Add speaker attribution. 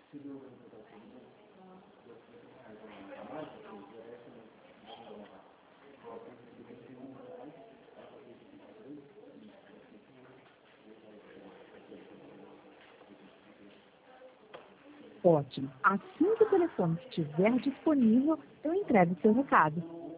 Speaker 1: Ótimo. Assim que o telefone estiver disponível, eu entrego o seu recado.